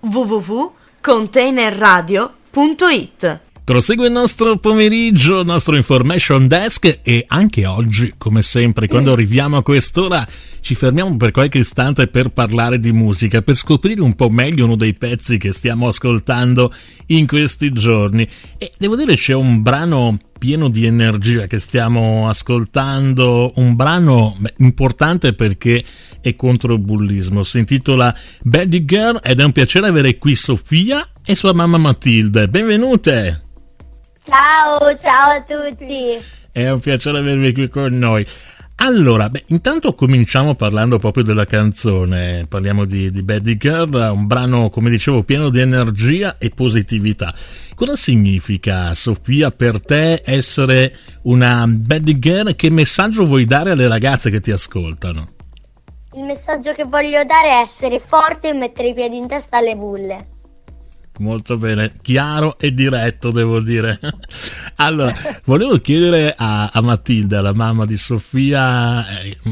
www.containerradio.it. Prosegue il nostro pomeriggio, il nostro information desk, e anche oggi, come sempre, quando arriviamo a quest'ora ci fermiamo per qualche istante per parlare di musica, per scoprire un po' meglio uno dei pezzi che stiamo ascoltando in questi giorni. E devo dire c'è un brano pieno di energia che stiamo ascoltando, un brano importante perché è contro il bullismo. Si intitola Bad Girl ed è un piacere avere qui Sofia e sua mamma Matilde. Benvenute! Ciao a tutti. È un piacere avervi qui con noi. Allora, intanto cominciamo parlando proprio della canzone. Parliamo di Bad Girl, un brano, come dicevo, pieno di energia e positività. Cosa significa, Sofia, per te essere una Bad Girl? Che messaggio vuoi dare alle ragazze che ti ascoltano? Il messaggio che voglio dare è essere forte e mettere i piedi in testa alle bulle. Molto bene, chiaro e diretto, devo dire. Allora, volevo chiedere a Matilde, la mamma di Sofia,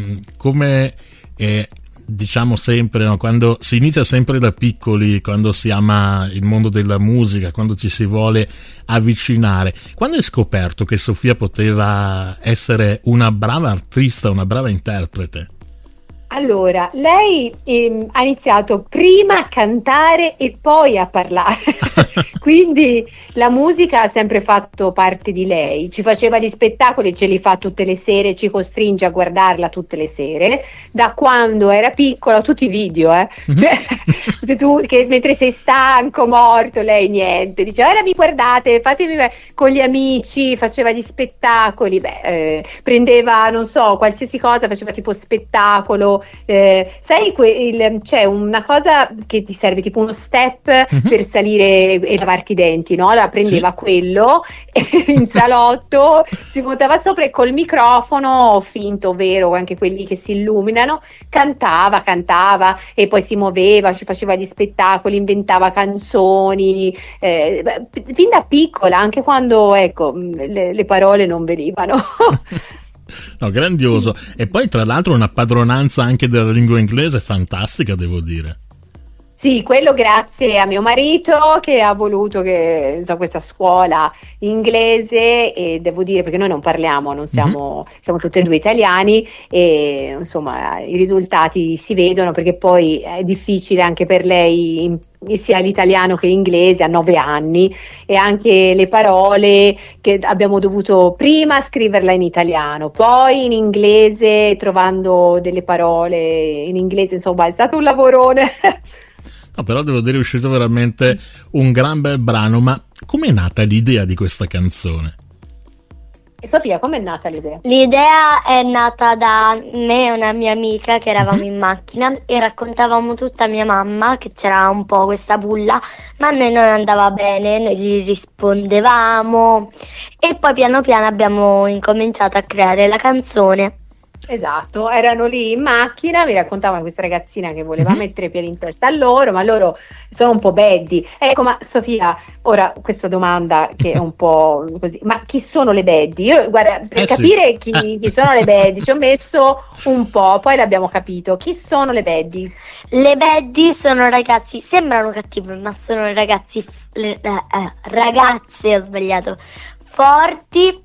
come diciamo sempre, no? Quando si inizia sempre da piccoli, quando si ama il mondo della musica, quando ci si vuole avvicinare, quando hai scoperto che Sofia poteva essere una brava artista, una brava interprete? Allora, lei ha iniziato prima a cantare e poi a parlare, quindi la musica ha sempre fatto parte di lei. Ci faceva gli spettacoli, ce li fa tutte le sere, ci costringe a guardarla tutte le sere, da quando era piccola, tutti i video, cioè, tu che mentre sei stanco, morto, lei niente, diceva ora mi guardate, fatemi con gli amici, faceva gli spettacoli, prendeva, non so, qualsiasi cosa, faceva tipo spettacolo. Sai, c'è una cosa che ti serve tipo uno step per salire e lavarti i denti, no? Allora prendeva quello in salotto, si montava sopra e col microfono finto, vero, anche quelli che si illuminano, cantava e poi si muoveva, ci faceva gli spettacoli, inventava canzoni, fin da piccola, anche quando le parole non venivano. No, grandioso. E poi tra l'altro una padronanza anche della lingua inglese fantastica, devo dire. Sì, quello grazie a mio marito che ha voluto che questa scuola inglese, e devo dire perché noi non parliamo, non siamo tutti e due italiani, e insomma i risultati si vedono, perché poi è difficile anche per lei sia l'italiano che l'inglese a 9 anni, e anche le parole che abbiamo dovuto prima scriverla in italiano, poi in inglese, trovando delle parole in inglese, insomma è stato un lavorone. No, però devo dire è uscito veramente un gran bel brano. Ma com'è nata l'idea di questa canzone? E Sofia, com'è nata l'idea? L'idea è nata da me e una mia amica che eravamo in macchina e raccontavamo tutta a mia mamma che c'era un po' questa bulla, ma a noi non andava bene, noi gli rispondevamo e poi piano piano abbiamo incominciato a creare la canzone. Esatto, erano lì in macchina, mi raccontavano questa ragazzina che voleva mettere i piedi in testa a loro, ma loro sono un po' beddi. Ecco, ma Sofia, ora questa domanda che è un po' così, ma chi sono le beddi? Io, guarda, per capire chi sono le beddi ci ho messo un po', poi l'abbiamo capito. Chi sono le beddi? Le beddi sono ragazzi, sembrano cattivi, ma sono ragazzi, ragazze, ho sbagliato, forti,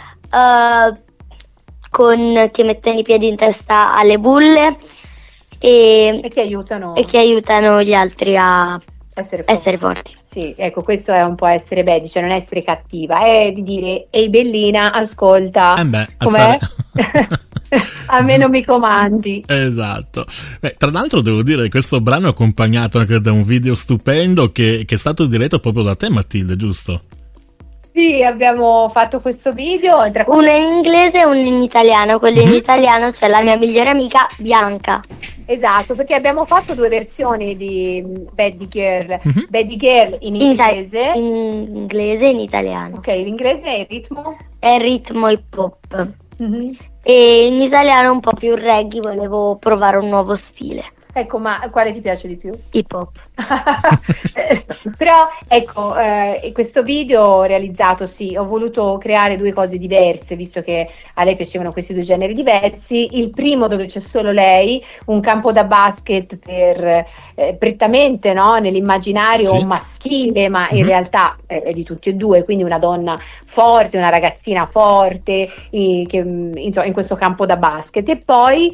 che mettono i piedi in testa alle bulle e che aiutano gli altri a essere forti. Sì, ecco, questo è un po' essere beh, cioè non essere cattiva, è di dire ehi bellina, ascolta, com'è? A me non mi comandi. Esatto. Tra l'altro devo dire che questo brano è accompagnato anche da un video stupendo che è stato diretto proprio da te, Matilde, giusto? Sì, abbiamo fatto questo video, uno in inglese e uno in italiano. Quello in italiano c'è la mia migliore amica Bianca. Esatto, perché abbiamo fatto 2 versioni di Bad Girl. Bad Girl in inglese. In inglese e in italiano. Ok, l'inglese è il ritmo? È il ritmo hip hop. E in italiano un po' più reggae, volevo provare un nuovo stile. Ecco, ma quale ti piace di più? Hip hop. Però ecco, questo video ho realizzato, sì, ho voluto creare due cose diverse, visto che a lei piacevano questi due generi diversi. Il primo, dove c'è solo lei, un campo da basket prettamente, no, nell'immaginario Sì. maschile, ma in realtà è di tutti e due, quindi una donna forte, una ragazzina forte, insomma, in questo campo da basket. E poi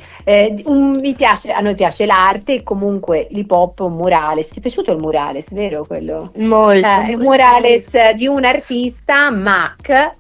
a noi piace l'arte, comunque l'hip hop, un murales. Ti è piaciuto il murales, vero quello? Molto. Il murales di un artista, Mac,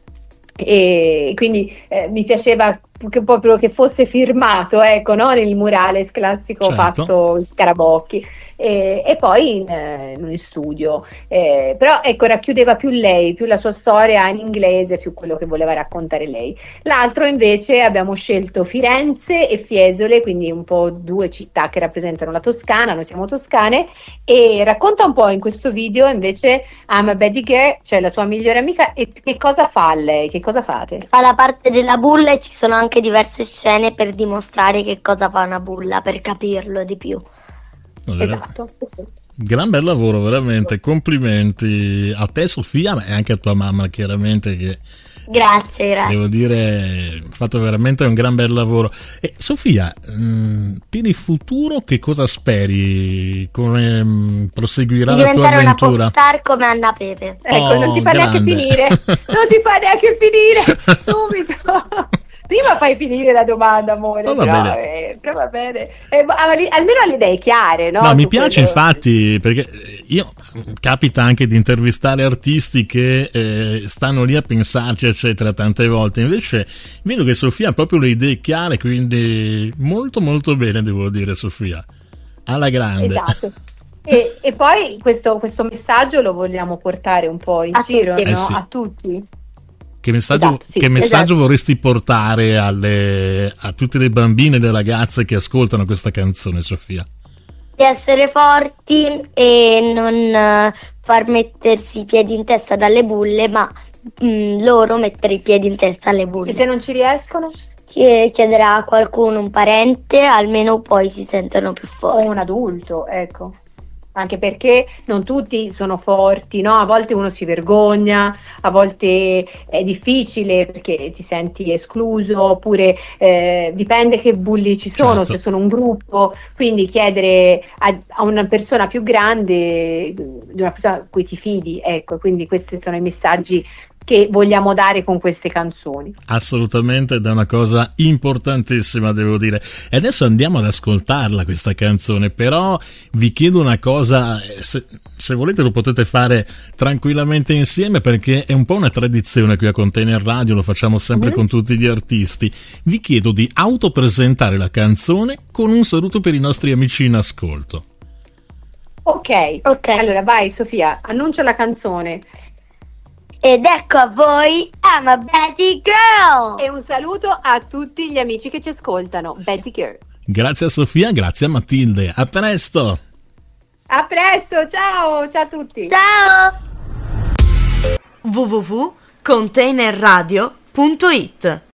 e quindi mi piaceva proprio che fosse firmato, ecco, no? Nel murales classico, Certo. fatto in scarabocchi, e poi in studio, però ecco, racchiudeva più lei, più la sua storia in inglese, più quello che voleva raccontare lei. L'altro invece abbiamo scelto Firenze e Fiesole, quindi un po' due città che rappresentano la Toscana, noi siamo toscane, e racconta un po' in questo video invece I'm a Betty Girl, cioè la tua migliore amica, e che cosa fa lei, che cosa fate? Fa la parte della bulla e ci sono anche diverse scene per dimostrare che cosa fa una bulla, per capirlo di più. Esatto. Gran bel lavoro, veramente, complimenti a te Sofia e anche a tua mamma, chiaramente, che Grazie. devo dire ha fatto veramente un gran bel lavoro. E Sofia, per il futuro che cosa speri? Come proseguirà Di la tua diventare una avventura? popstar come Anna Pepe. Ecco, non ti fa neanche grande. finire, non ti fa neanche finire subito. Prima fai finire la domanda, amore, Oh, va però, bene. però va bene. Almeno ha le idee chiare, no? No, mi su piace quello. infatti, perché io capita anche di intervistare artisti che stanno lì a pensarci, eccetera, tante volte. Invece vedo che Sofia ha proprio le idee chiare, quindi molto molto bene, devo dire, Sofia. Alla grande. Esatto. E poi questo messaggio lo vogliamo portare un po' in A giro, tutti. no? Sì. A tutti. Che messaggio, Esatto, sì, che messaggio esatto. vorresti portare a tutte le bambine e le ragazze che ascoltano questa canzone, Sofia? Di essere forti e non far mettersi i piedi in testa dalle bulle, ma loro mettere i piedi in testa alle E bulle. se non ci riescono? Chiedere a qualcuno, un parente, almeno poi si sentono più O forti. un adulto, ecco. Anche perché non tutti sono forti, no? A volte uno si vergogna, a volte è difficile perché ti senti escluso, oppure dipende che bulli ci sono, Certo. se sono un gruppo, quindi chiedere a una persona più grande, di una persona a cui ti fidi, ecco, quindi questi sono i messaggi che vogliamo dare con queste canzoni. Assolutamente, ed è una cosa importantissima, devo dire. E adesso andiamo ad ascoltarla questa canzone, però vi chiedo una cosa, se volete lo potete fare tranquillamente insieme, perché è un po' una tradizione qui a Container Radio, lo facciamo sempre con tutti gli artisti. Vi chiedo di autopresentare la canzone con un saluto per i nostri amici in ascolto. Ok, allora vai Sofia, annuncia la canzone. Ed ecco a voi I'm a Betty Girl! E un saluto a tutti gli amici che ci ascoltano. Betty Girl. Grazie a Sofia, grazie a Matilde, a presto! A presto, ciao, ciao a tutti. Ciao! www.containerradio.it